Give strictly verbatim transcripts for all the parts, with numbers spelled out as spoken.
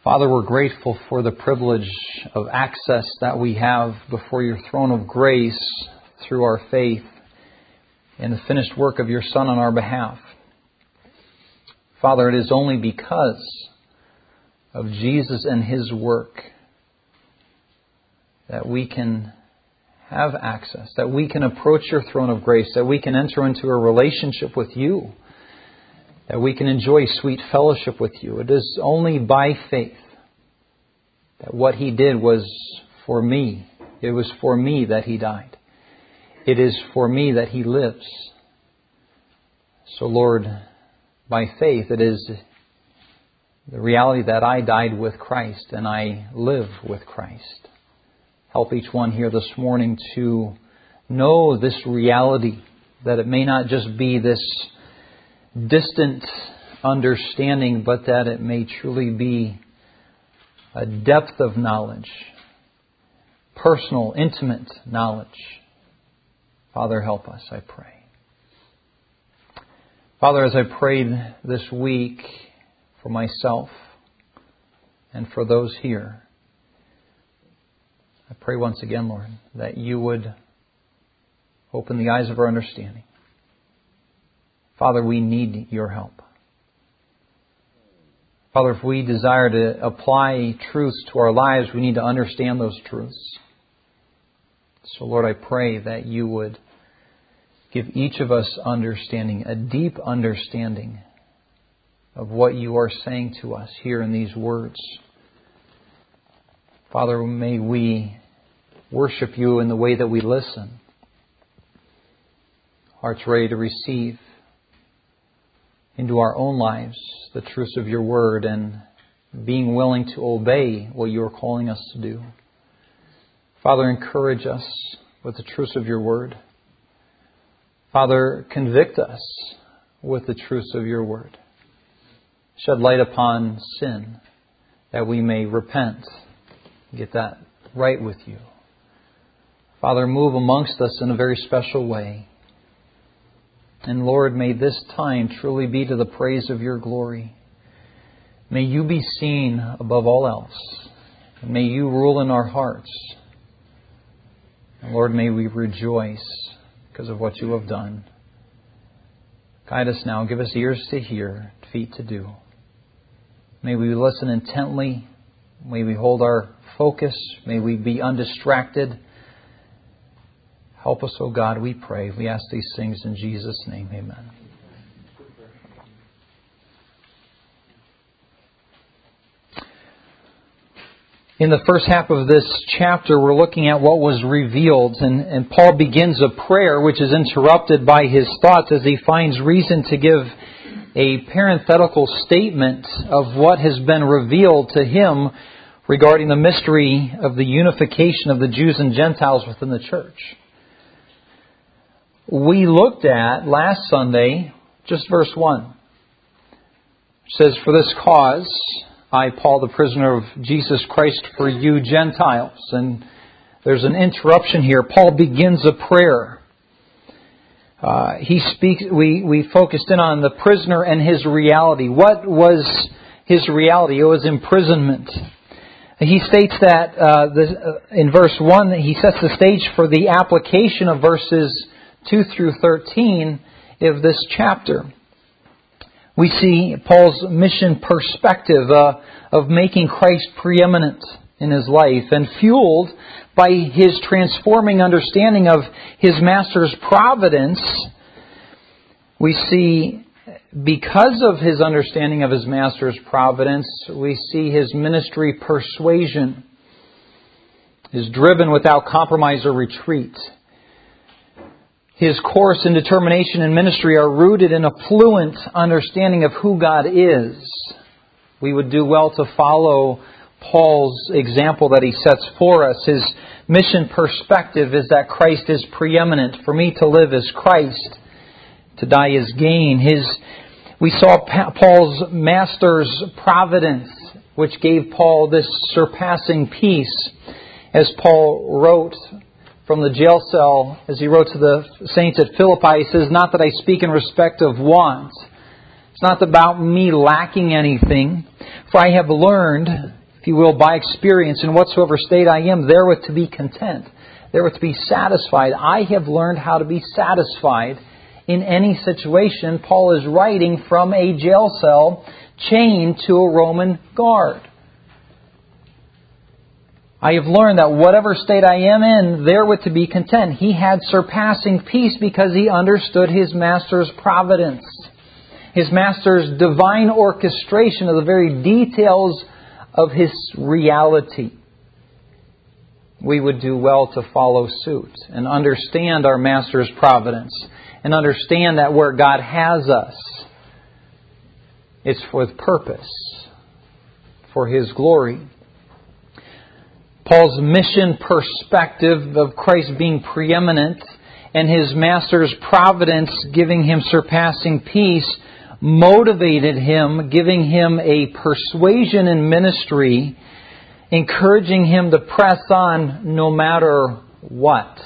Father, we're grateful for the privilege of access that we have before your throne of grace through our faith in the finished work of your Son on our behalf. Father, it is only because of Jesus and His work that we can have access, that we can approach your throne of grace, that we can enter into a relationship with you, that we can enjoy sweet fellowship with you. It is only by faith that what He did was for me. It was for me that He died. It is for me that He lives. So Lord, by faith, it is the reality that I died with Christ and I live with Christ. Help each one here this morning to know this reality, that it may not just be this distant understanding, but that it may truly be a depth of knowledge, personal, intimate knowledge. Father, help us, I pray. Father, as I prayed this week for myself and for those here, I pray once again, Lord, that you would open the eyes of our understanding. Father, we need your help. Father, if we desire to apply truths to our lives, we need to understand those truths. So, Lord, I pray that you would give each of us understanding, a deep understanding of what you are saying to us here in these words. Father, may we worship you in the way that we listen. Hearts ready to receive into our own lives the truths of your word and being willing to obey what you are calling us to do. Father, encourage us with the truths of your word. Father, convict us with the truths of your word. Shed light upon sin that we may repent, get that right with you. Father, move amongst us in a very special way. And Lord, may this time truly be to the praise of your glory. May you be seen above all else. And may you rule in our hearts. And Lord, may we rejoice because of what you have done. Guide us now. Give us ears to hear, feet to do. May we listen intently. May we hold our focus. May we be undistracted. Help us, O God, we pray. We ask these things in Jesus' name. Amen. In the first half of this chapter, we're looking at what was revealed. And, and Paul begins a prayer which is interrupted by his thoughts as he finds reason to give a parenthetical statement of what has been revealed to him regarding the mystery of the unification of the Jews and Gentiles within the church. We looked at last Sunday, just verse one. It says, "For this cause, I, Paul, the prisoner of Jesus Christ, for you Gentiles." And there's an interruption here. Paul begins a prayer. Uh, he speaks. We, we focused in on the prisoner and his reality. What was his reality? It was imprisonment. He states that uh, this, uh, in verse one, he sets the stage for the application of verses two through thirteen of this chapter. We see Paul's mission perspective uh, of making Christ preeminent in his life, and fueled by his transforming understanding of his Master's providence. We see, because of his understanding of his Master's providence, we see his ministry persuasion is driven without compromise or retreat. His course and determination in ministry are rooted in a fluent understanding of who God is. We would do well to follow Paul's example that he sets for us. His mission perspective is that Christ is preeminent. For me to live is Christ, to die is gain. His, we saw Paul's Master's providence, which gave Paul this surpassing peace. As Paul wrote from the jail cell, as he wrote to the saints at Philippi, he says, "Not that I speak in respect of want, It's not about me lacking anything. For I have learned, if you will, by experience, in whatsoever state I am, therewith to be content, therewith to be satisfied. I have learned how to be satisfied in any situation. Paul is writing from a jail cell chained to a Roman guard. I have learned that whatever state I am in, therewith to be content. He had surpassing peace because he understood his Master's providence, his Master's divine orchestration of the very details of His reality. We would do well to follow suit and understand our Master's providence and understand that where God has us, it's with purpose, for His glory. Paul's mission perspective of Christ being preeminent and His Master's providence giving Him surpassing peace motivated him, giving him a persuasion in ministry, encouraging him to press on no matter what.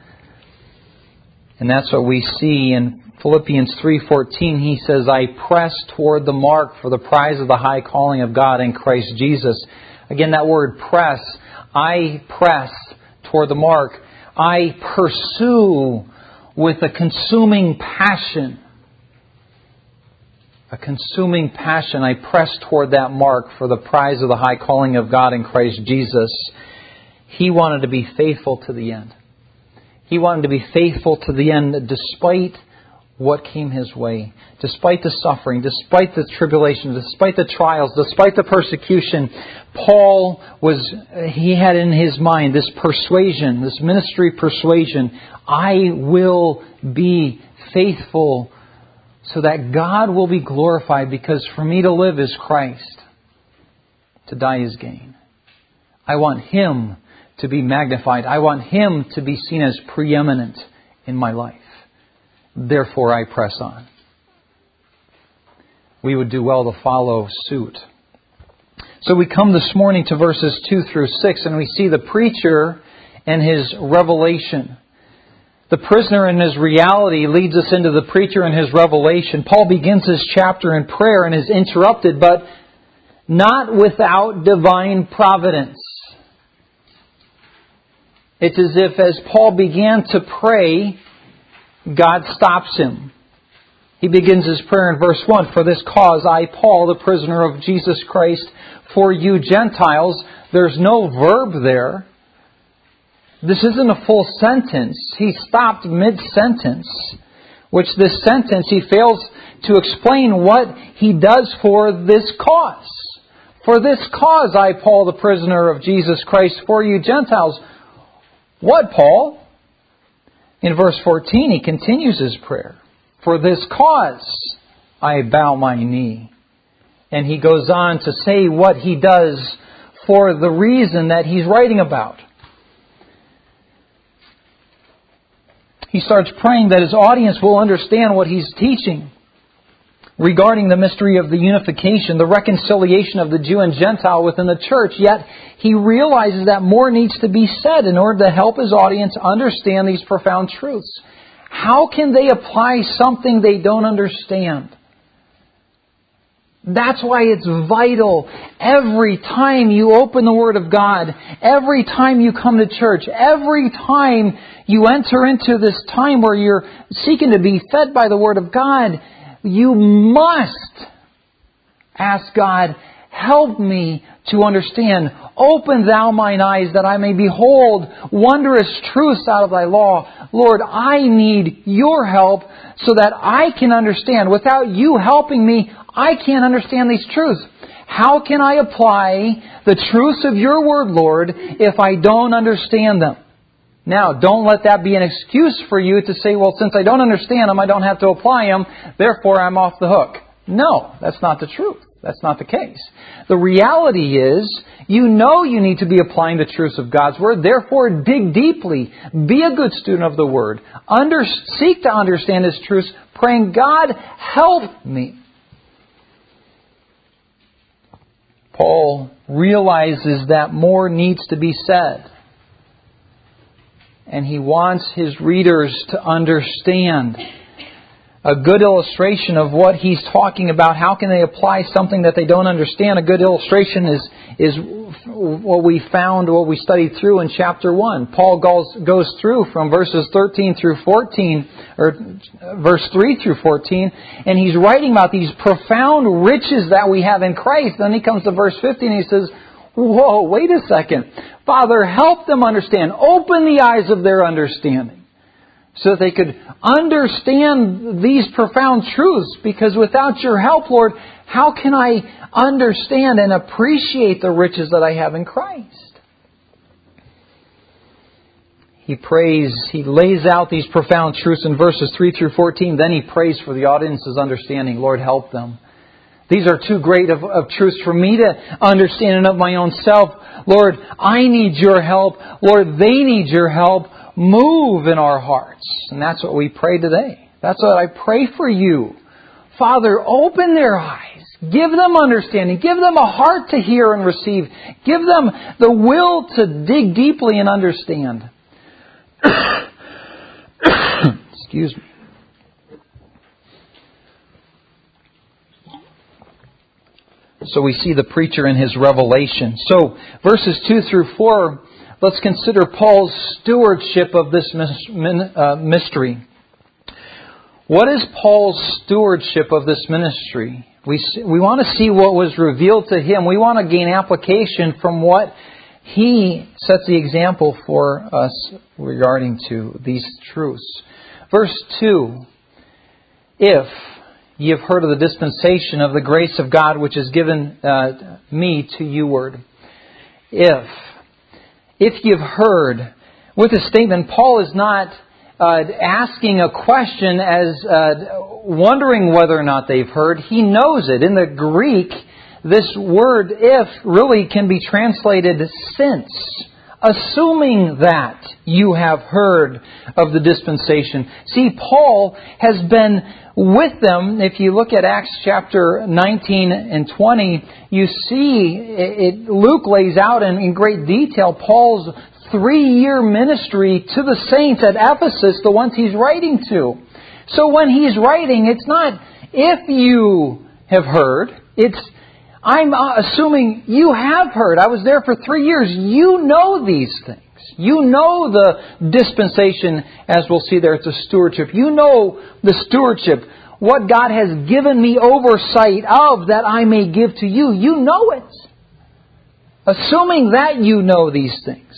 And that's what we see in Philippians three fourteen. He says, I press toward the mark for the prize of the high calling of God in Christ Jesus. Again, that word press. I press toward the mark. I pursue with a consuming passion. A consuming passion. I press toward that mark for the prize of the high calling of God in Christ Jesus. He wanted to be faithful to the end. He wanted to be faithful to the end despite what came his way, despite the suffering, despite the tribulation, despite the trials, despite the persecution. Paul was, he had in his mind this persuasion, this ministry persuasion. I will be faithful so that God will be glorified, because for me to live is Christ. To die is gain. I want Him to be magnified. I want Him to be seen as preeminent in my life. Therefore, I press on. We would do well to follow suit. So we come this morning to verses two through six, and we see the preacher and his revelation. The prisoner and his reality leads us into the preacher and his revelation. Paul begins his chapter in prayer and is interrupted, but not without divine providence. It's as if as Paul began to pray, God stops him. He begins his prayer in verse one. For this cause I, Paul, the prisoner of Jesus Christ, for you Gentiles. There's no verb there. This isn't a full sentence. He stopped mid-sentence, which this sentence he fails to explain what he does for this cause. For this cause I, Paul, the prisoner of Jesus Christ, for you Gentiles. What, Paul? In verse fourteen, he continues his prayer. For this cause I bow my knee. And he goes on to say what he does for the reason that he's writing about. He starts praying that his audience will understand what he's teaching regarding the mystery of the unification, the reconciliation of the Jew and Gentile within the church. Yet he realizes that more needs to be said in order to help his audience understand these profound truths. How can they apply something they don't understand? That's why it's vital every time you open the Word of God, every time you come to church, every time you enter into this time where you're seeking to be fed by the Word of God, you must ask God, help me to understand. Open Thou mine eyes that I may behold wondrous truths out of Thy law. Lord, I need Your help so that I can understand. Without You helping me, I can't understand these truths. How can I apply the truths of Your Word, Lord, if I don't understand them? Now, don't let that be an excuse for you to say, well, since I don't understand them, I don't have to apply them, therefore I'm off the hook. No, that's not the truth. That's not the case. The reality is, you know you need to be applying the truths of God's Word. Therefore, dig deeply. Be a good student of the Word. Under, seek to understand His truths, praying, God, help me. Paul realizes that more needs to be said. And he wants his readers to understand a good illustration of what he's talking about. How can they apply something that they don't understand? A good illustration is is what we found, what we studied through in chapter one. Paul goes, goes through from verses thirteen through fourteen, or verse three through fourteen, and he's writing about these profound riches that we have in Christ. Then he comes to verse fifteen and he says, whoa, wait a second. Father, help them understand. Open the eyes of their understanding, so that they could understand these profound truths. Because without your help, Lord, how can I understand and appreciate the riches that I have in Christ? He prays, he lays out these profound truths in verses three through fourteen. Then he prays for the audience's understanding. Lord, help them. These are too great of, of truths for me to understand and of my own self. Lord, I need your help. Lord, they need your help. Move in our hearts. And that's what we pray today. That's what I pray for you. Father, open their eyes. Give them understanding. Give them a heart to hear and receive. Give them the will to dig deeply and understand. Excuse me. So we see the preacher in his revelation. So verses two through four, let's consider Paul's stewardship of this mystery. What is Paul's stewardship of this ministry? We we want to see what was revealed to him. We want to gain application from what he sets the example for us regarding to these truths. Verse two, if ye have heard of the dispensation of the grace of God which is given uh, me to you word. If. If you've heard, with this statement, Paul is not uh, asking a question as uh, wondering whether or not they've heard. He knows it. In the Greek, this word if really can be translated since, assuming that you have heard of the dispensation. See, Paul has been with them. If you look at Acts chapter nineteen and twenty, you see it, Luke lays out in, in great detail Paul's three-year ministry to the saints at Ephesus, the ones he's writing to. So when he's writing, it's not if you have heard, it's I'm assuming you have heard. I was there for three years. You know these things. You know the dispensation, as we'll see there, it's a stewardship. You know the stewardship, what God has given me oversight of that I may give to you. You know it. Assuming that you know these things.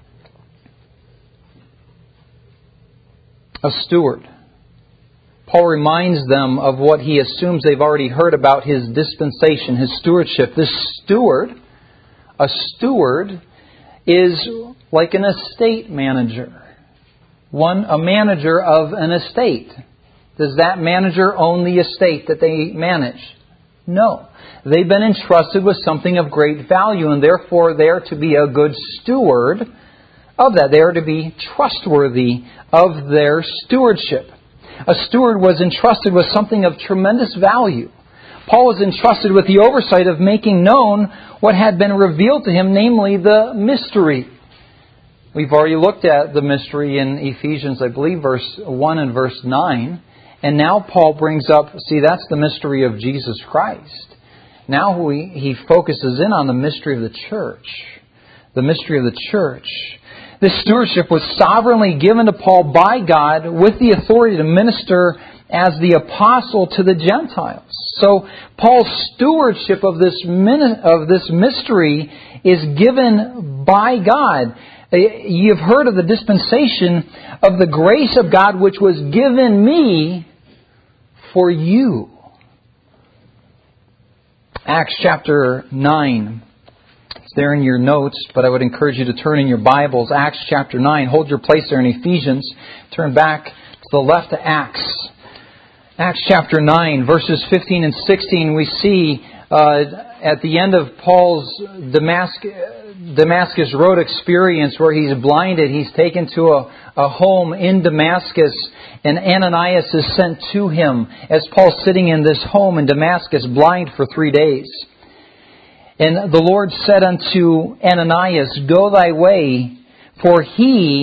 A steward. Paul reminds them of what he assumes they've already heard about his dispensation, his stewardship. This steward, a steward, is like an estate manager. One, a manager of an estate. Does that manager own the estate that they manage? No. They've been entrusted with something of great value, and therefore they are to be a good steward of that. They are to be trustworthy of their stewardship. A steward was entrusted with something of tremendous value. Paul was entrusted with the oversight of making known what had been revealed to him, namely the mystery. We've already looked at the mystery in Ephesians, I believe, verse one and verse nine. And now Paul brings up, see, that's the mystery of Jesus Christ. Now we, he focuses in on the mystery of the church. The mystery of the church. This stewardship was sovereignly given to Paul by God with the authority to minister as the apostle to the Gentiles. So Paul's stewardship of this of this mystery is given by God. You have heard of the dispensation of the grace of God which was given me for you. Acts chapter nine. It's there in your notes, but I would encourage you to turn in your Bibles. Acts chapter nine. Hold your place there in Ephesians. Turn back to the left to Acts. Acts chapter nine, verses fifteen and sixteen, we see uh, at the end of Paul's Damascus, Damascus Road experience where he's blinded, he's taken to a, a home in Damascus, and Ananias is sent to him as Paul's sitting in this home in Damascus, blind for three days. And the Lord said unto Ananias, Go thy way, for he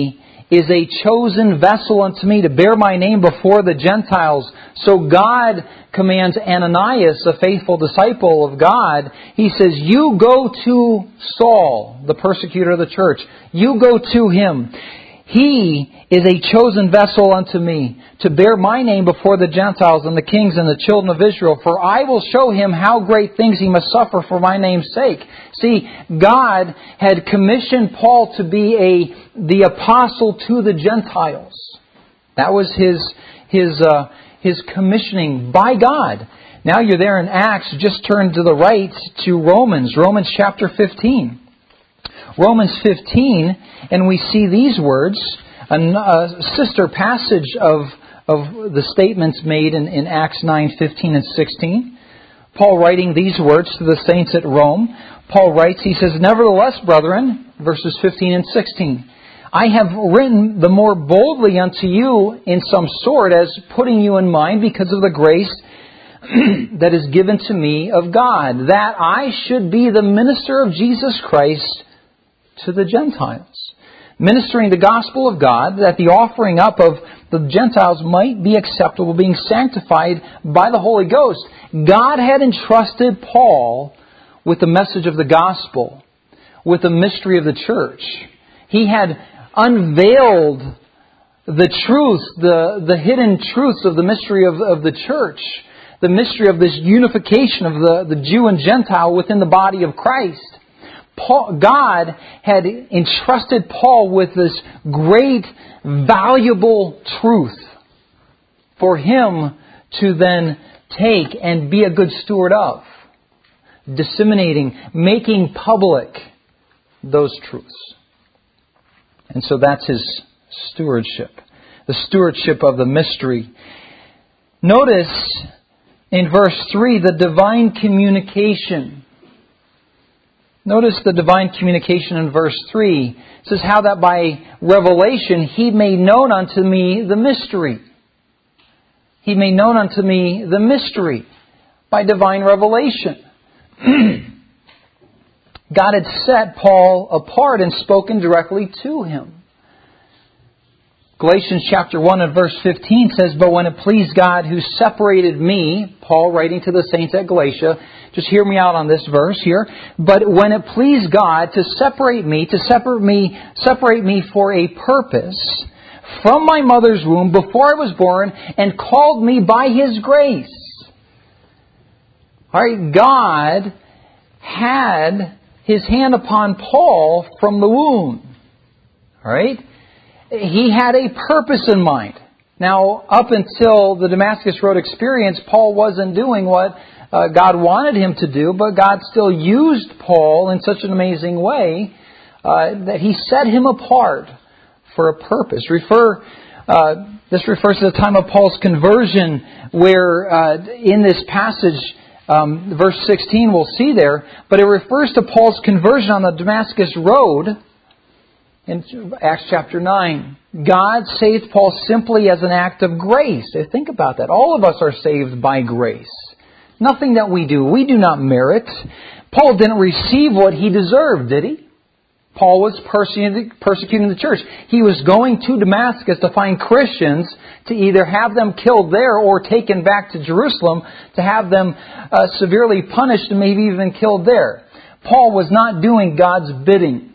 is a chosen vessel unto me to bear my name before the Gentiles. So God commands Ananias, a faithful disciple of God. He says, you go to Saul, the persecutor of the church. You go to him. He is a chosen vessel unto me to bear my name before the Gentiles and the kings and the children of Israel. For I will show him how great things he must suffer for my name's sake. See, God had commissioned Paul to be a the apostle to the Gentiles. That was his his uh, his commissioning by God. Now you're there in Acts. Just turn to the right to Romans, Romans chapter fifteen. Romans fifteen, and we see these words, a, a sister passage of, of the statements made in, in Acts nine, fifteen and sixteen. Paul writing these words to the saints at Rome. Paul writes, he says, nevertheless, brethren, verses fifteen and sixteen, I have written the more boldly unto you in some sort, as putting you in mind because of the grace that is given to me of God, that I should be the minister of Jesus Christ to the Gentiles, ministering the gospel of God, that the offering up of the Gentiles might be acceptable, being sanctified by the Holy Ghost. God had entrusted Paul with the message of the gospel, with the mystery of the church. He had unveiled the truth, the, the hidden truths of the mystery of, of the church, the mystery of this unification of the, the Jew and Gentile within the body of Christ. Paul, God had entrusted Paul with this great, valuable truth for him to then take and be a good steward of, disseminating, making public those truths. And so that's his stewardship, the stewardship of the mystery. Notice in verse three the divine communication. Notice the divine communication in verse three. It says, how that by revelation He made known unto me the mystery. He made known unto me the mystery by divine revelation. God had set Paul apart and spoken directly to him. Galatians chapter one and verse fifteen says, but when it pleased God who separated me, Paul writing to the saints at Galatia, just hear me out on this verse here. But when it pleased God to separate me, to separate me, separate me for a purpose from my mother's womb before I was born, and called me by His grace. All right, God had His hand upon Paul from the womb. All right? He had a purpose in mind. Now, up until the Damascus Road experience, Paul wasn't doing what uh, God wanted him to do, but God still used Paul in such an amazing way uh, that He set him apart for a purpose. Refer, uh, this refers to the time of Paul's conversion, where uh, in this passage, um, verse sixteen, we'll see there, but it refers to Paul's conversion on the Damascus Road. In Acts chapter nine, God saved Paul simply as an act of grace. Think about that. All of us are saved by grace. Nothing that we do. We do not merit. Paul didn't receive what he deserved, did he? Paul was persecuting the church. He was going to Damascus to find Christians to either have them killed there or taken back to Jerusalem to have them uh, severely punished and maybe even killed there. Paul was not doing God's bidding.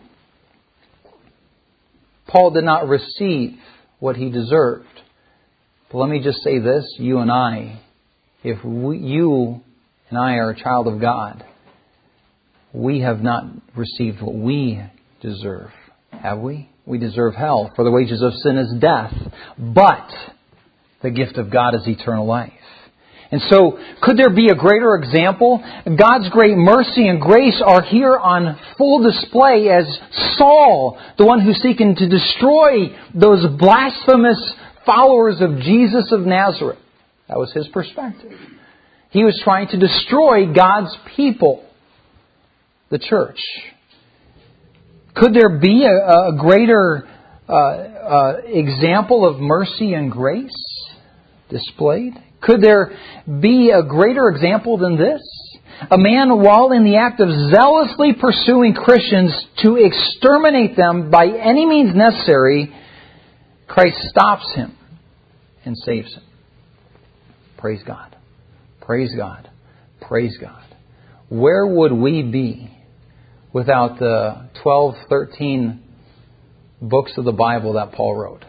Paul did not receive what he deserved. But let me just say this, you and I, if we, you and I are a child of God, we have not received what we deserve, have we? We deserve hell, for the wages of sin is death, but the gift of God is eternal life. And so, could there be a greater example? God's great mercy and grace are here on full display as Saul, the one who's seeking to destroy those blasphemous followers of Jesus of Nazareth. That was his perspective. He was trying to destroy God's people, the church. Could there be a, a greater uh, uh, example of mercy and grace displayed? Could there be a greater example than this? A man, while in the act of zealously pursuing Christians to exterminate them by any means necessary, Christ stops him and saves him. Praise God. Praise God. Praise God. Where would we be without the twelve, thirteen books of the Bible that Paul wrote?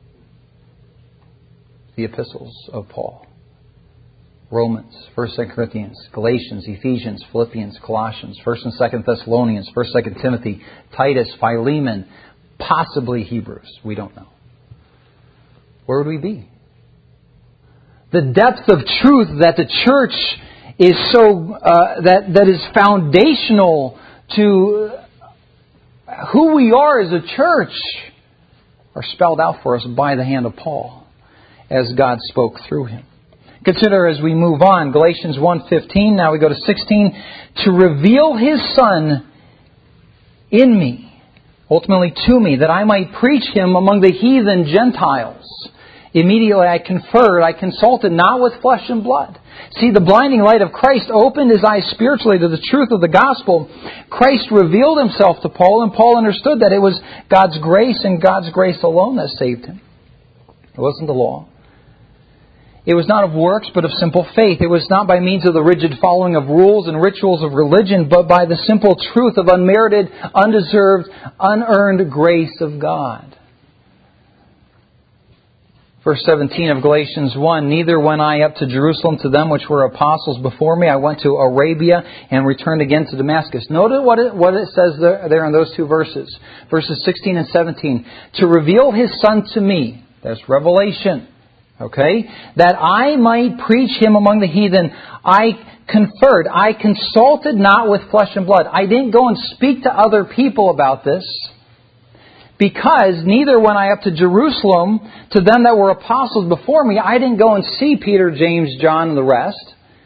The epistles of Paul. Romans, First, Second Corinthians, Galatians, Ephesians, Philippians, Colossians, First and Second Thessalonians, First, Second Timothy, Titus, Philemon, possibly Hebrews. We don't know. Where would we be? The depth of truth that the church is so uh, that that is foundational to who we are as a church are spelled out for us by the hand of Paul as God spoke through him. Consider as we move on, Galatians one fifteen, now we go to sixteen, to reveal His Son in me, ultimately to me, that I might preach Him among the heathen Gentiles. Immediately I conferred, I consulted not with flesh and blood. See, the blinding light of Christ opened his eyes spiritually to the truth of the gospel. Christ revealed Himself to Paul, and Paul understood that it was God's grace and God's grace alone that saved him. It wasn't the law. It was not of works, but of simple faith. It was not by means of the rigid following of rules and rituals of religion, but by the simple truth of unmerited, undeserved, unearned grace of God. Verse seventeen of Galatians one, neither went I up to Jerusalem to them which were apostles before me. I went to Arabia and returned again to Damascus. Notice what it, what it says there, there in those two verses. Verses sixteen and seventeen. To reveal His Son to me. That's revelation. Okay? That I might preach Him among the heathen. I conferred. I consulted not with flesh and blood. I didn't go and speak to other people about this. Because neither went I up to Jerusalem to them that were apostles before me. I didn't go and see Peter, James, John, and the rest.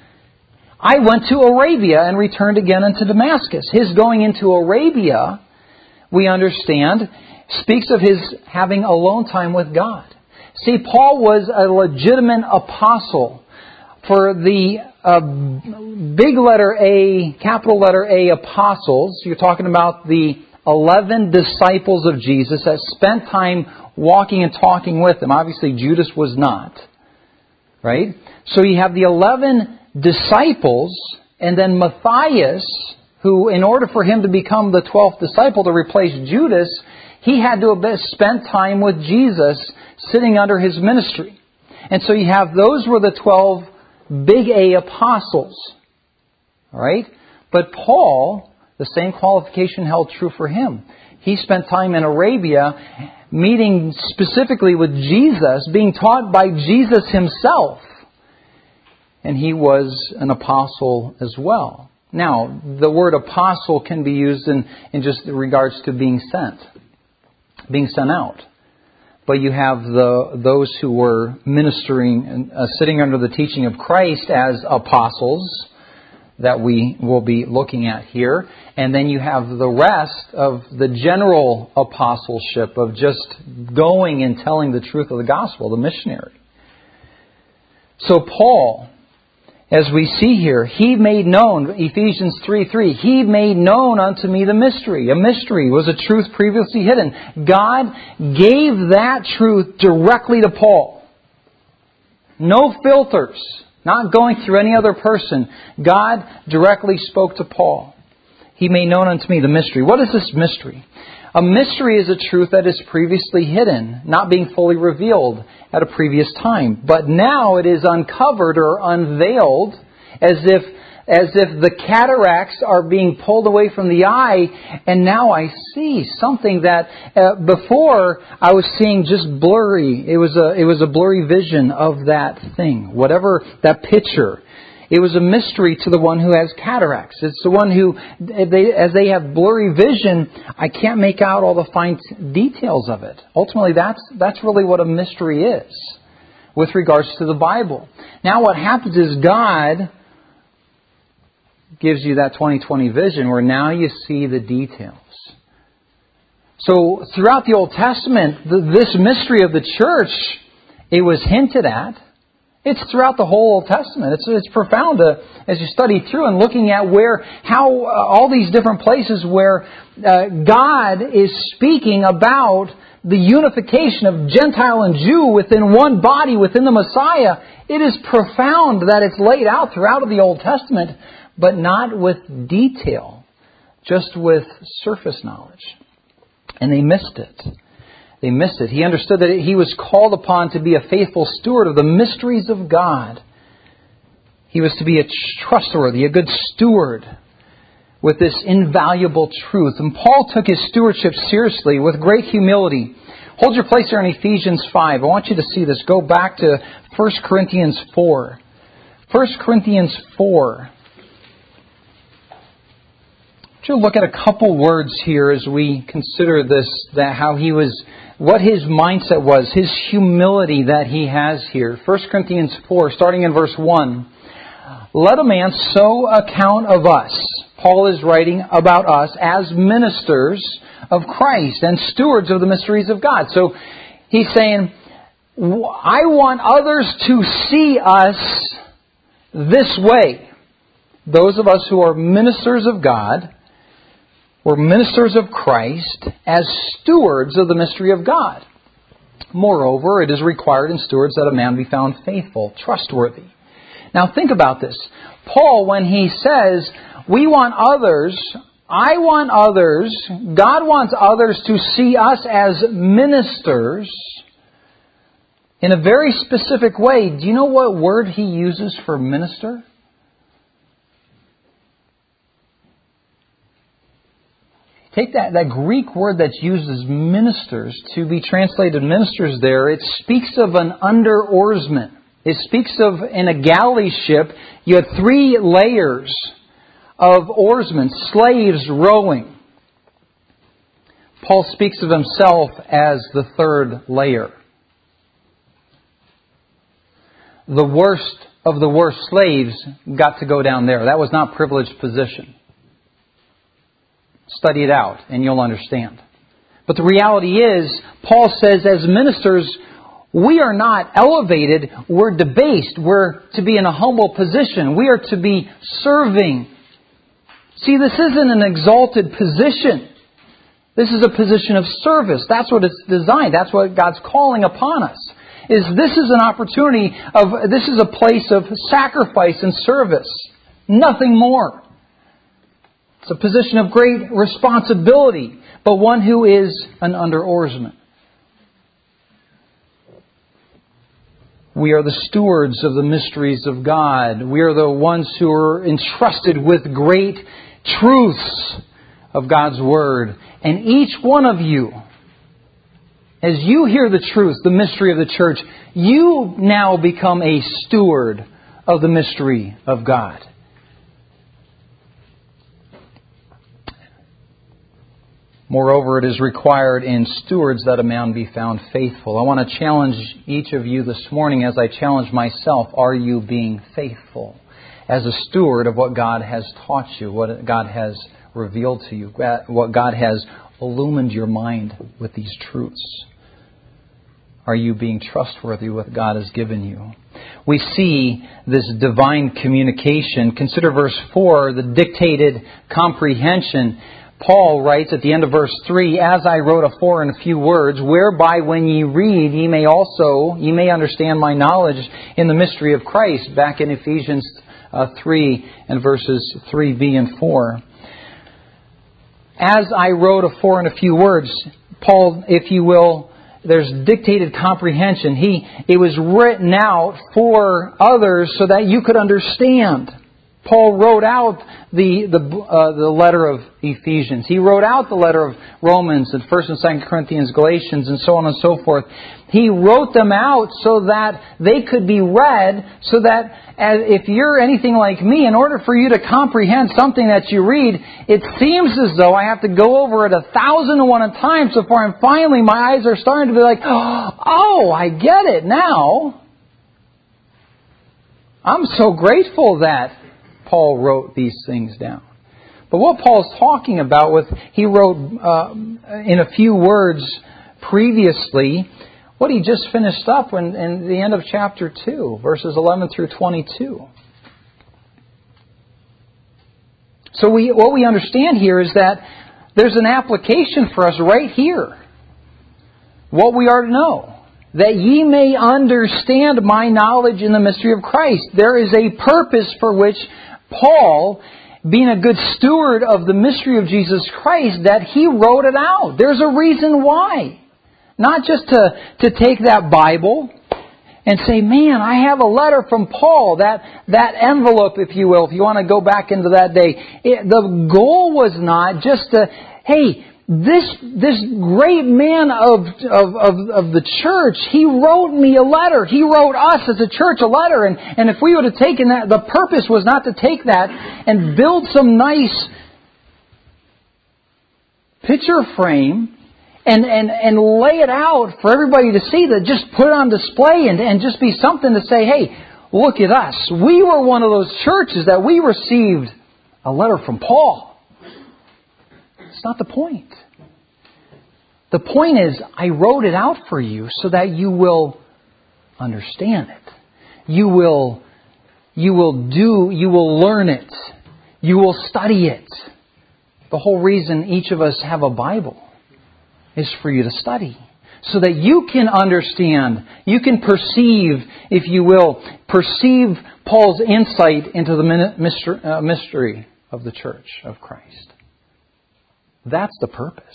I went to Arabia and returned again unto Damascus. His going into Arabia, we understand, speaks of his having alone time with God. See, Paul was a legitimate apostle. For the uh, big letter A, capital letter A apostles, you're talking about the eleven disciples of Jesus that spent time walking and talking with Him. Obviously, Judas was not. Right? So you have the eleven disciples, and then Matthias, who, in order for him to become the twelfth disciple to replace Judas, he had to have spent time with Jesus sitting under His ministry. And so you have, those were the twelve big A apostles. All right? But Paul, the same qualification held true for him. He spent time in Arabia meeting specifically with Jesus, being taught by Jesus Himself. And he was an apostle as well. Now, the word apostle can be used in, in just regards to being sent, being sent out. But you have the those who were ministering and uh, sitting under the teaching of Christ as apostles that we will be looking at here. And then you have the rest of the general apostleship of just going and telling the truth of the gospel, the missionary. So Paul, as we see here, he made known, Ephesians three three, he made known unto me the mystery. A mystery was a truth previously hidden. God gave that truth directly to Paul. No filters. Not going through any other person. God directly spoke to Paul. He made known unto me the mystery. What is this mystery? A mystery is a truth that is previously hidden, not being fully revealed at a previous time. But now it is uncovered or unveiled as if as if the cataracts are being pulled away from the eye, and now I see something that uh, before I was seeing just blurry. It was a it was a blurry vision of that thing, whatever that picture. It was a mystery to the one who has cataracts. It's the one who, they, as they have blurry vision, I can't make out all the fine details of it. Ultimately, that's that's really what a mystery is with regards to the Bible. Now what happens is God gives you that twenty twenty vision where now you see the details. So throughout the Old Testament, this mystery of the church, it was hinted at. It's throughout the whole Old Testament. It's it's profound to, as you study through and looking at where, how uh, all these different places where uh, God is speaking about the unification of Gentile and Jew within one body, within the Messiah, it is profound that it's laid out throughout the Old Testament, but not with detail, just with surface knowledge. And they missed it. They missed it. He understood that he was called upon to be a faithful steward of the mysteries of God. He was to be a trustworthy, a good steward with this invaluable truth. And Paul took his stewardship seriously with great humility. Hold your place there in Ephesians five. I want you to see this. Go back to First Corinthians four. First Corinthians four. I want you to look at a couple words here as we consider this, that how he was, what his mindset was, his humility that he has here. First Corinthians four, starting in verse one. Let a man so account of us, Paul is writing about us, as ministers of Christ and stewards of the mysteries of God. So he's saying, I want others to see us this way. Those of us who are ministers of God, we're ministers of Christ as stewards of the mystery of God. Moreover, it is required in stewards that a man be found faithful, trustworthy. Now think about this. Paul, when he says, we want others, I want others, God wants others to see us as ministers in a very specific way. Do you know what word he uses for minister? Take that, that Greek word that's used as ministers, to be translated ministers there, it speaks of an under-oarsman. It speaks of, in a galley ship, you had three layers of oarsmen, slaves rowing. Paul speaks of himself as the third layer. The worst of the worst slaves got to go down there. That was not privileged position. Study it out and you'll understand. But the reality is, Paul says as ministers, we are not elevated, we're debased. We're to be in a humble position. We are to be serving. See, this isn't an exalted position. This is a position of service. That's what it's designed. That's what God's calling upon us. Is this is an opportunity of, this is a place of sacrifice and service. Nothing more. It's a position of great responsibility, but one who is an under-oarsman. We are the stewards of the mysteries of God. We are the ones who are entrusted with great truths of God's Word. And each one of you, as you hear the truth, the mystery of the church, you now become a steward of the mystery of God. Moreover, it is required in stewards that a man be found faithful. I want to challenge each of you this morning as I challenge myself. Are you being faithful as a steward of what God has taught you, what God has revealed to you, what God has illumined your mind with these truths? Are you being trustworthy with what God has given you? We see this divine communication. Consider verse four, the dictated comprehension. Paul writes at the end of verse three, as I wrote afore in a few words, whereby when ye read, ye may also, ye may understand my knowledge in the mystery of Christ, back in Ephesians uh, three and verses three b and four. As I wrote afore in a few words, Paul, if you will, there's dictated comprehension. He, it was written out for others so that you could understand. Paul wrote out the the uh, the letter of Ephesians. He wrote out the letter of Romans and First and Second Corinthians, Galatians, and so on and so forth. He wrote them out so that they could be read, so that as, if you're anything like me, in order for you to comprehend something that you read, it seems as though I have to go over it a thousand and one times before I'm finally, my eyes are starting to be like, oh, I get it now. I'm so grateful that Paul wrote these things down. But what Paul's talking about with, he wrote uh, in a few words previously, what he just finished up in, in the end of chapter two, verses eleven through twenty-two. So we, what we understand here is that there's an application for us right here. what we are to know, that ye may understand my knowledge in the mystery of Christ. There is a purpose for which Paul, being a good steward of the mystery of Jesus Christ, that he wrote it out. There's a reason why. Not just to, to take that Bible and say, man, I have a letter from Paul, that, that envelope, if you will, if you want to go back into that day. It, the goal was not just to, hey, this this great man of, of, of, of the church, he wrote me a letter. He wrote us as a church a letter. And, and if we would have taken that, the purpose was not to take that and build some nice picture frame And, and, and lay it out for everybody to see, that just put it on display and, and just be something to say, hey, look at us. We were one of those churches that we received a letter from Paul. It's not the point. The point is, I wrote it out for you so that you will understand it. You will, you will do, you will learn it. You will study it. The whole reason each of us have a Bible is for you to study, so that you can understand, you can perceive, if you will, perceive Paul's insight into the mystery of the church of Christ. That's the purpose.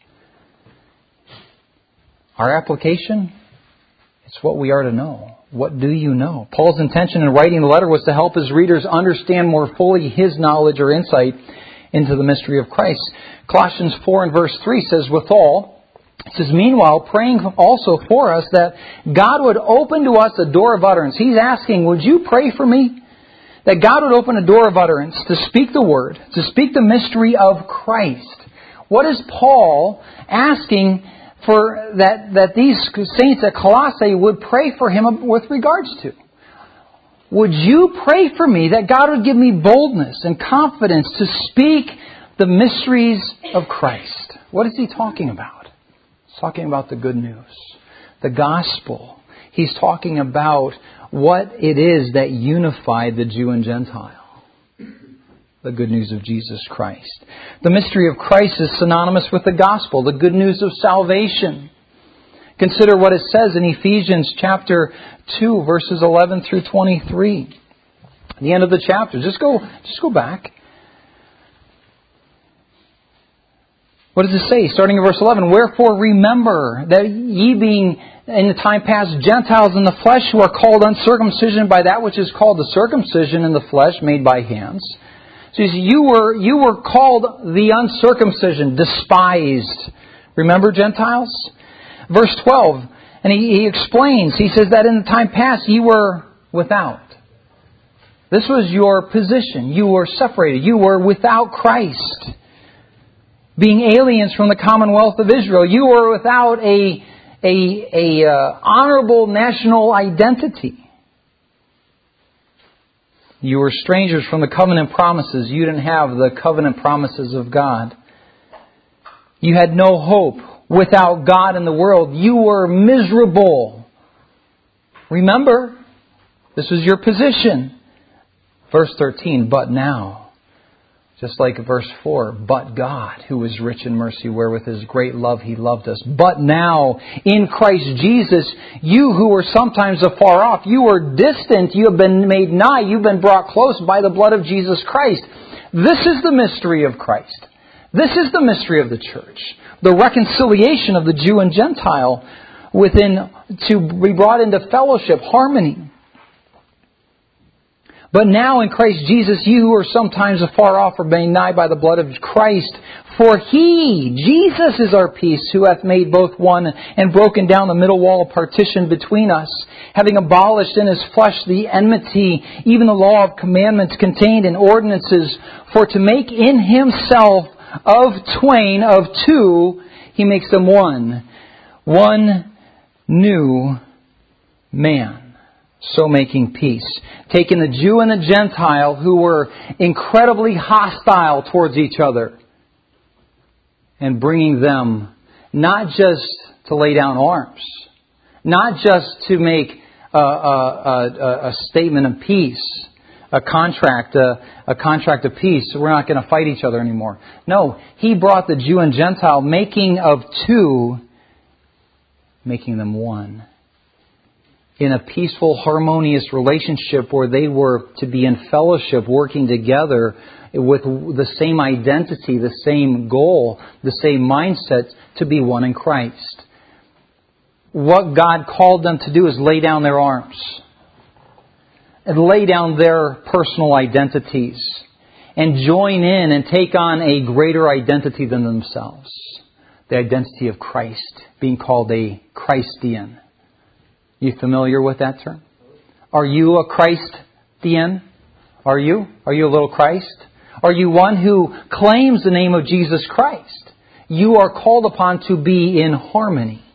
Our application, it's what we are to know. What do you know? Paul's intention in writing the letter was to help his readers understand more fully his knowledge or insight into the mystery of Christ. Colossians four and verse three says, withal, it says, meanwhile, praying also for us that God would open to us a door of utterance. He's asking, would you pray for me? That God would open a door of utterance to speak the word, to speak the mystery of Christ. What is Paul asking for that, that these saints at Colossae would pray for him with regards to? Would you pray for me that God would give me boldness and confidence to speak the mysteries of Christ? What is he talking about? He's talking about the good news, the gospel. He's talking about what it is that unified the Jew and Gentile. The good news of Jesus Christ. The mystery of Christ is synonymous with the gospel, the good news of salvation. Consider what it says in Ephesians chapter two, verses eleven through twenty-three. At the end of the chapter. Just go, just go back. What does it say? Starting in verse eleven. Wherefore remember that ye being in the time past Gentiles in the flesh, who are called uncircumcision by that which is called the circumcision in the flesh made by hands. So you were, you were called the uncircumcision, despised. Remember, Gentiles? Verse twelve, and he, he explains, he says that in the time past you were without. This was your position. You were separated. You were without Christ. Being aliens from the commonwealth of Israel. You were without a, a, a uh, honorable national identity. You were strangers from the covenant promises. You didn't have the covenant promises of God. You had no hope without God in the world. You were miserable. Remember, this was your position. Verse thirteen, but now. Just like verse four, but God, who is rich in mercy, wherewith His great love He loved us. But now, in Christ Jesus, you who were sometimes afar off, you were distant, you have been made nigh, you've been brought close by the blood of Jesus Christ. This is the mystery of Christ. This is the mystery of the church. The reconciliation of the Jew and Gentile within, to be brought into fellowship, harmony. But now in Christ Jesus, you who are sometimes afar off are made nigh by the blood of Christ. For He, Jesus, is our peace, who hath made both one and broken down the middle wall of partition between us, having abolished in His flesh the enmity, even the law of commandments contained in ordinances, for to make in Himself of twain, of two, He makes them one, one new man. So making peace. Taking the Jew and the Gentile who were incredibly hostile towards each other and bringing them not just to lay down arms, not just to make a, a, a, a statement of peace, a contract, a, a contract of peace. So we're not going to fight each other anymore. No, He brought the Jew and Gentile, making of two making them one. In a peaceful, harmonious relationship where they were to be in fellowship, working together with the same identity, the same goal, the same mindset, to be one in Christ. What God called them to do is lay down their arms and lay down their personal identities and join in and take on a greater identity than themselves. The identity of Christ, being called a Christian. You familiar with that term? Are you a Christian? Are you? Are you a little Christ? Are you one who claims the name of Jesus Christ? You are called upon to be in harmony.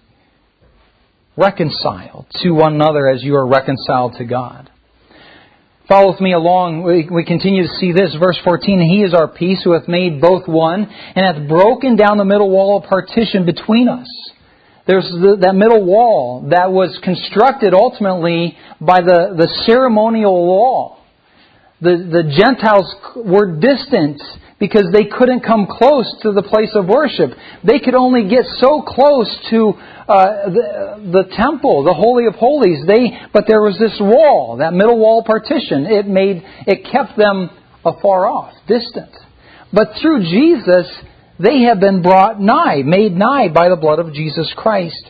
Reconciled to one another as you are reconciled to God. Follow with me along. We, we continue to see this. Verse fourteen, He is our peace, who hath made both one, and hath broken down the middle wall of partition between us. There's the, that middle wall that was constructed ultimately by the, the ceremonial law. The, the Gentiles were distant because they couldn't come close to the place of worship. They could only get so close to uh, the, the temple, the Holy of Holies. They, but there was this wall, that middle wall partition. It made, it kept them afar off, distant. But through Jesus, they have been brought nigh, made nigh by the blood of Jesus Christ.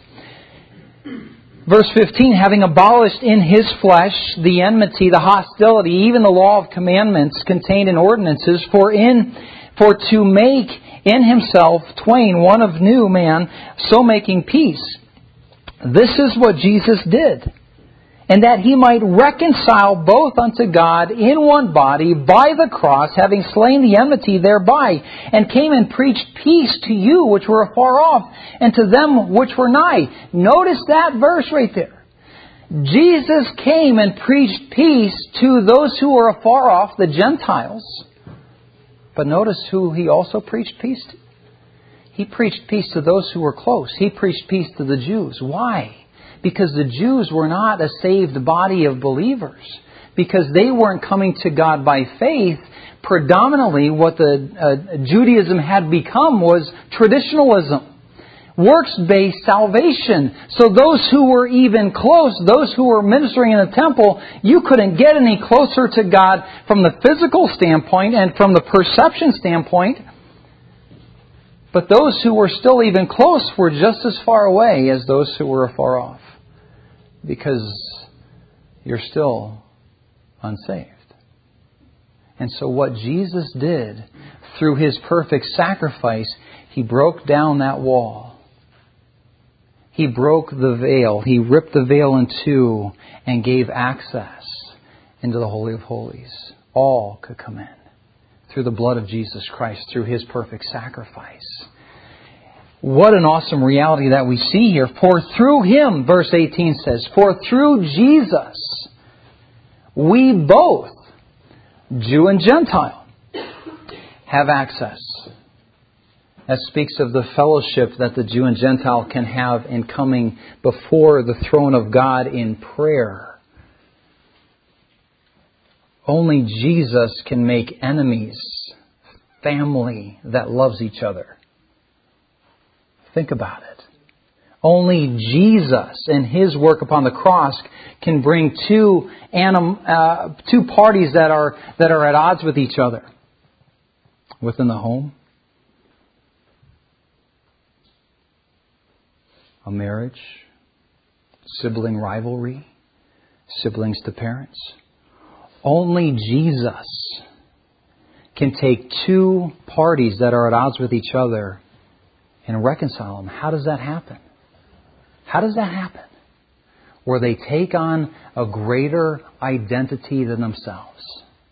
Verse fifteen, having abolished in His flesh the enmity, the hostility, even the law of commandments contained in ordinances, for in for to make in Himself twain one of new man, so making peace. This is what Jesus did. And that He might reconcile both unto God in one body by the cross, having slain the enmity thereby, and came and preached peace to you which were afar off, and to them which were nigh. Notice that verse right there. Jesus came and preached peace to those who were afar off, the Gentiles. But notice who He also preached peace to. He preached peace to those who were close. He preached peace to the Jews. Why? Because the Jews were not a saved body of believers. Because they weren't coming to God by faith. Predominantly what the uh, Judaism had become was traditionalism. Works-based salvation. So those who were even close, those who were ministering in the temple, you couldn't get any closer to God from the physical standpoint and from the perception standpoint. But those who were still even close were just as far away as those who were afar off. Because you're still unsaved. And so what Jesus did through His perfect sacrifice, He broke down that wall. He broke the veil. He ripped the veil in two and gave access into the Holy of Holies. All could come in through the blood of Jesus Christ, through His perfect sacrifice. What an awesome reality that we see here. For through Him, verse eighteen says, for through Jesus, we both, Jew and Gentile, have access. That speaks of the fellowship that the Jew and Gentile can have in coming before the throne of God in prayer. Only Jesus can make enemies, family that loves each other. Think about it. Only Jesus and His work upon the cross can bring two anim, uh, two parties that are that are at odds with each other within the home, a marriage, sibling rivalry, siblings to parents. Only Jesus can take two parties that are at odds with each other and reconcile them. How does that happen? How does that happen? Where they take on a greater identity than themselves.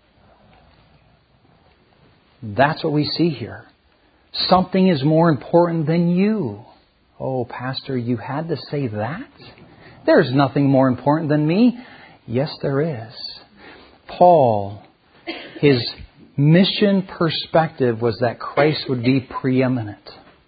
That's what we see here. Something is more important than you. Oh, Pastor, you had to say that? There's nothing more important than me. Yes, there is. Paul, his mission perspective was that Christ would be preeminent.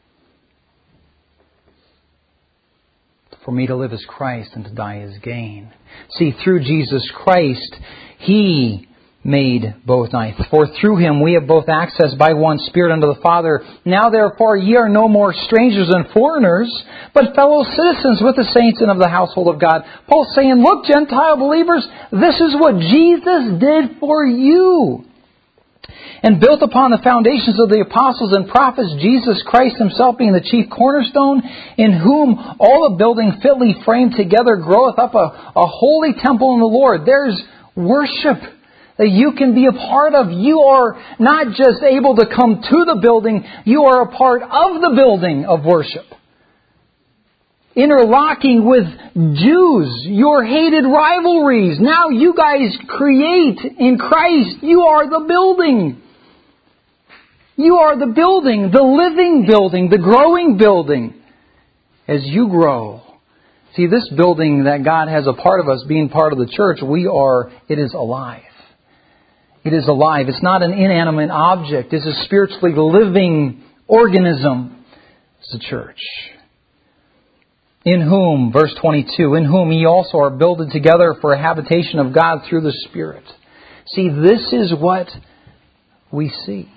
For me to live as Christ and to die as gain. See, through Jesus Christ, He made both nice. For through Him we have both access by one Spirit unto the Father. Now therefore ye are no more strangers and foreigners, but fellow citizens with the saints and of the household of God. Paul's saying, look, Gentile believers, this is what Jesus did for you. And built upon the foundations of the apostles and prophets, Jesus Christ Himself being the chief cornerstone, in whom all the building fitly framed together groweth up a, a holy temple in the Lord. There's worship that you can be a part of. You are not just able to come to the building, you are a part of the building of worship. Interlocking with Jews, your hated rivalries. Now you guys create in Christ. You are the building. You are the building, the living building, the growing building. As you grow. See, this building that God has a part of us, being part of the church, we are, it is alive. It is alive. It's not an inanimate object. It's a spiritually living organism. It's the church. In whom, verse twenty-two, in whom ye also are builded together for a habitation of God through the Spirit. See, this is what we see.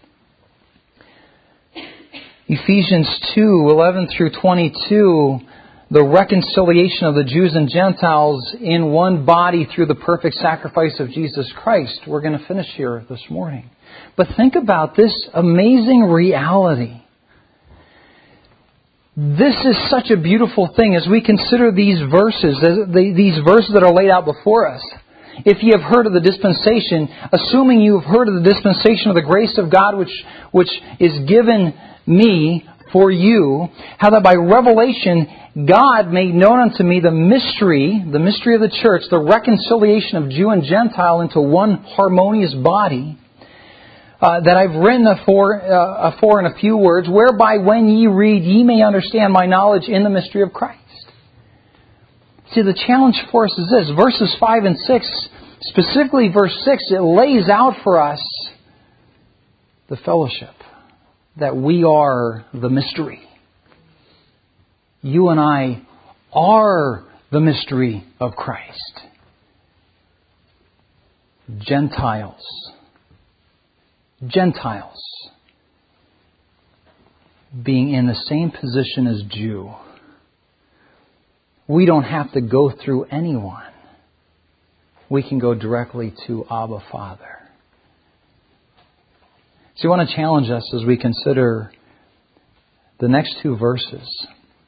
Ephesians two, eleven through twenty-two, the reconciliation of the Jews and Gentiles in one body through the perfect sacrifice of Jesus Christ. We're going to finish here this morning. But think about this amazing reality. This is such a beautiful thing as we consider these verses, these verses that are laid out before us. If you have heard of the dispensation, assuming you have heard of the dispensation of the grace of God which, which is given me for you, how that by revelation God made known unto me the mystery, the mystery of the church, the reconciliation of Jew and Gentile into one harmonious body, uh, that I've written afore, uh, afore in a few words, whereby when ye read, ye may understand my knowledge in the mystery of Christ. See, the challenge for us is this. Verses five and six, specifically verse six, it lays out for us the fellowship. That we are the mystery. You and I are the mystery of Christ. Gentiles. Gentiles. Being in the same position as Jew. We don't have to go through anyone. We can go directly to Abba Father. So I want to challenge us as we consider the next two verses.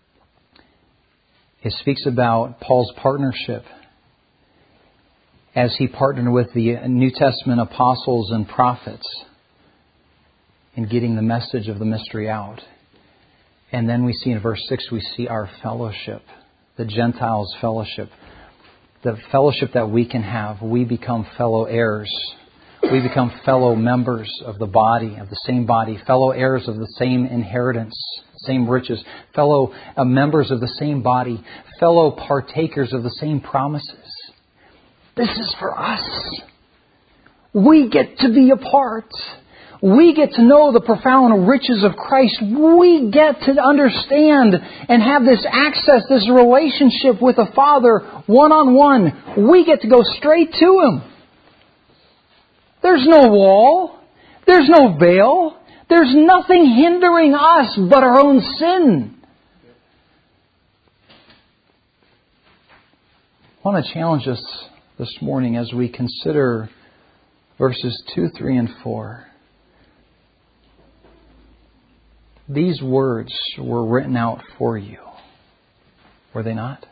It speaks about Paul's partnership as he partnered with the New Testament apostles and prophets in getting the message of the mystery out. And then we see in verse six, we see our fellowship, the Gentiles' fellowship, the fellowship that we can have. We become fellow heirs. We become fellow members of the body, of the same body, fellow heirs of the same inheritance, same riches, fellow uh, members of the same body, fellow partakers of the same promises. This is for us. We get to be a part. We get to know the profound riches of Christ. We get to understand and have this access, this relationship with the Father one-on-one. We get to go straight to Him. There's no wall. There's no veil. There's nothing hindering us but our own sin. I want to challenge us this morning as we consider verses two, three, and four. These words were written out for you. Were they not?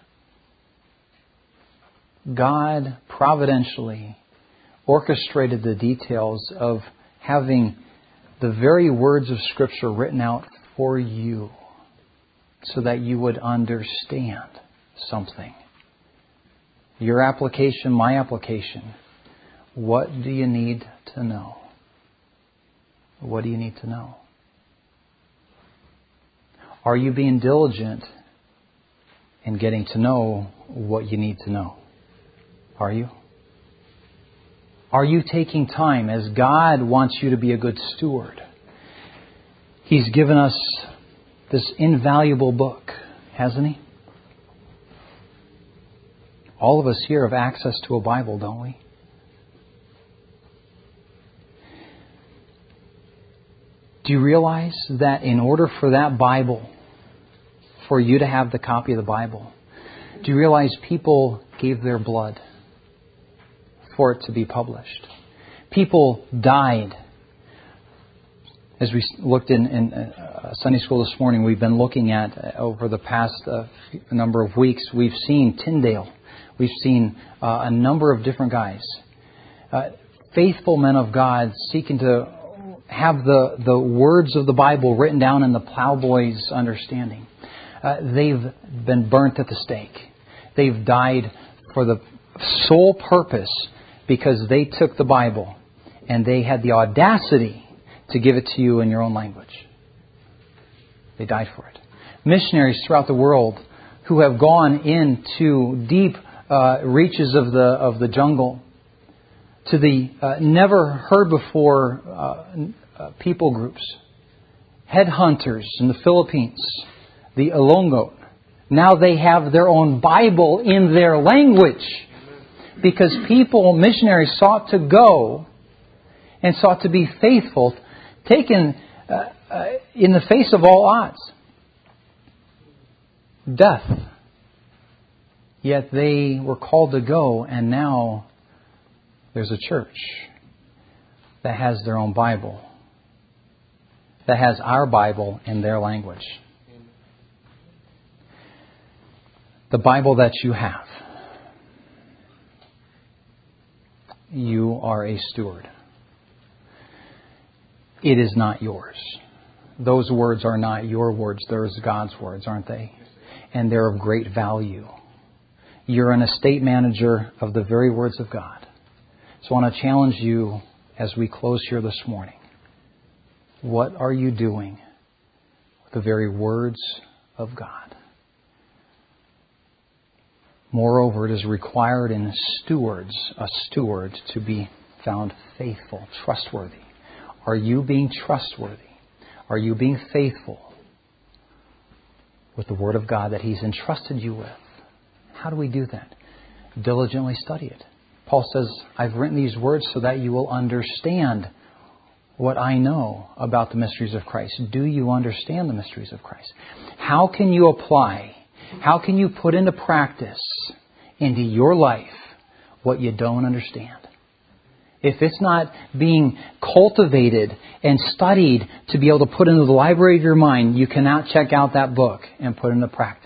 God providentially orchestrated the details of having the very words of Scripture written out for you so that you would understand something. Your application, my application. What do you need to know? What do you need to know? Are you being diligent in getting to know what you need to know? Are you? Are you taking time as God wants you to be a good steward? He's given us this invaluable book, hasn't He? All of us here have access to a Bible, don't we? Do you realize that in order for that Bible, for you to have the copy of the Bible, do you realize people gave their blood for it to be published? People died. As we looked in, in uh, Sunday school this morning, we've been looking at, uh, over the past uh, number of weeks, we've seen Tyndale. We've seen uh, a number of different guys. Uh, faithful men of God seeking to have the, the words of the Bible written down in the plowboy's understanding. Uh, they've been burnt at the stake. They've died for the sole purpose because they took the Bible and they had the audacity to give it to you in your own language. They died for it. Missionaries throughout the world who have gone into deep uh, reaches of the of the jungle, to the uh, never heard before uh, uh, people groups, headhunters in the Philippines, the Ilonggo. Now they have their own Bible in their language because people, missionaries, sought to go and sought to be faithful, taken uh, uh, in the face of all odds. Death. Yet they were called to go, and now there's a church that has their own Bible, that has our Bible in their language. The Bible that you have, you are a steward. It is not yours. Those words are not your words. They're God's words, aren't they? And they're of great value. You're an estate manager of the very words of God. So I want to challenge you as we close here this morning. What are you doing with the very words of God? Moreover, it is required in stewards, a steward, to be found faithful, trustworthy. Are you being trustworthy? Are you being faithful with the Word of God that He's entrusted you with? How do we do that? Diligently study it. Paul says, I've written these words so that you will understand what I know about the mysteries of Christ. Do you understand the mysteries of Christ? How can you apply, how can you put into practice into your life what you don't understand? If it's not being cultivated and studied to be able to put into the library of your mind, you cannot check out that book and put it into practice.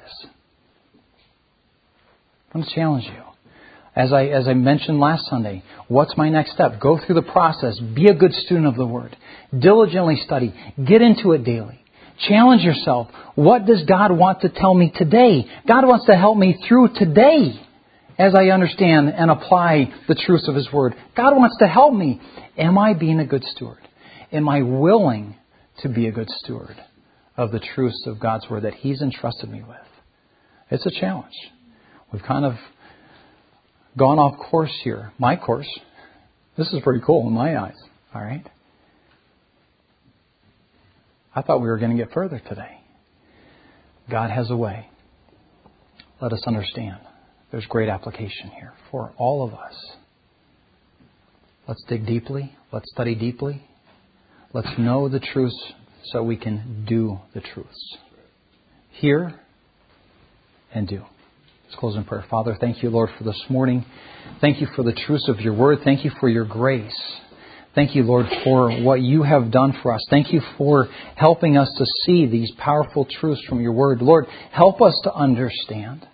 I want to challenge you. As I as I mentioned last Sunday, what's my next step? Go through the process. Be a good student of the Word. Diligently study. Get into it daily. Challenge yourself. What does God want to tell me today? God wants to help me through today as I understand and apply the truths of His Word. God wants to help me. Am I being a good steward? Am I willing to be a good steward of the truths of God's Word that He's entrusted me with? It's a challenge. We've kind of gone off course here. My course. This is pretty cool in my eyes. All right? I thought we were going to get further today. God has a way. Let us understand. There's great application here for all of us. Let's dig deeply. Let's study deeply. Let's know the truths so we can do the truths. Hear and do. Let's close in prayer. Father, thank you, Lord, for this morning. Thank you for the truths of your word. Thank you for your grace. Thank you, Lord, for what you have done for us. Thank you for helping us to see these powerful truths from your word. Lord, help us to understand.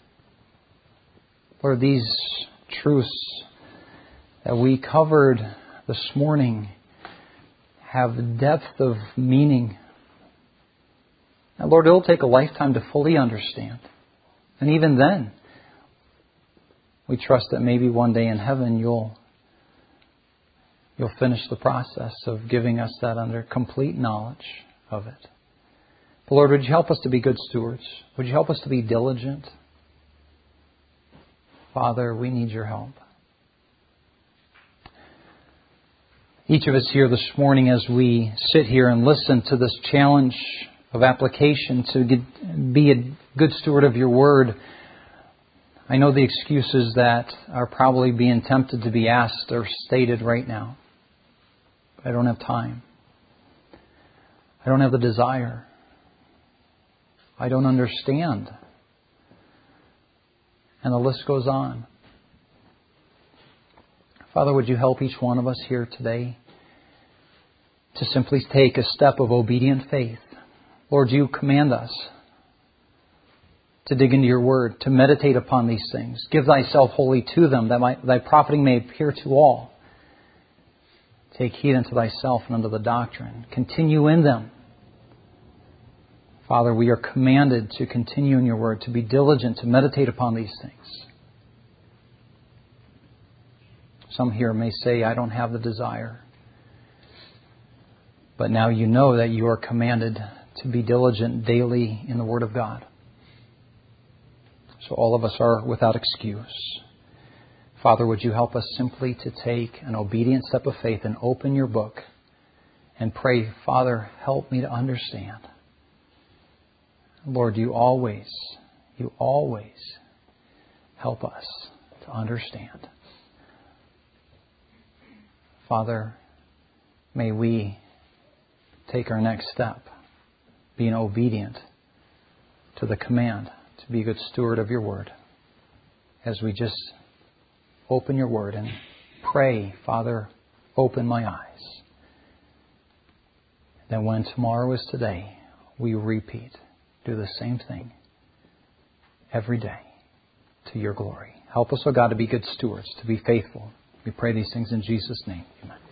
Lord, these truths that we covered this morning have depth of meaning. And Lord, it'll take a lifetime to fully understand. And even then, we trust that maybe one day in heaven you'll you'll finish the process of giving us that under complete knowledge of it. But Lord, would you help us to be good stewards? Would you help us to be diligent? Father, we need your help. Each of us here this morning, as we sit here and listen to this challenge of application to get, be a good steward of your word, I know the excuses that are probably being tempted to be asked or stated right now. I don't have time. I don't have the desire. I don't understand. And the list goes on. Father, would you help each one of us here today to simply take a step of obedient faith? Lord, you command us to dig into your word, to meditate upon these things. Give thyself wholly to them, that my, thy profiting may appear to all. Take heed unto thyself and unto the doctrine. Continue in them. Father, we are commanded to continue in your word, to be diligent, to meditate upon these things. Some here may say, I don't have the desire. But now you know that you are commanded to be diligent daily in the Word of God. So all of us are without excuse. Father, would you help us simply to take an obedient step of faith and open your book and pray, Father, help me to understand. Lord, you always, you always help us to understand. Father, may we take our next step, being obedient to the command to be a good steward of your word. As we just open your word and pray, Father, open my eyes. Then when tomorrow is today, we repeat, do the same thing every day to your glory. Help us, O God, to be good stewards, to be faithful. We pray these things in Jesus' name. Amen.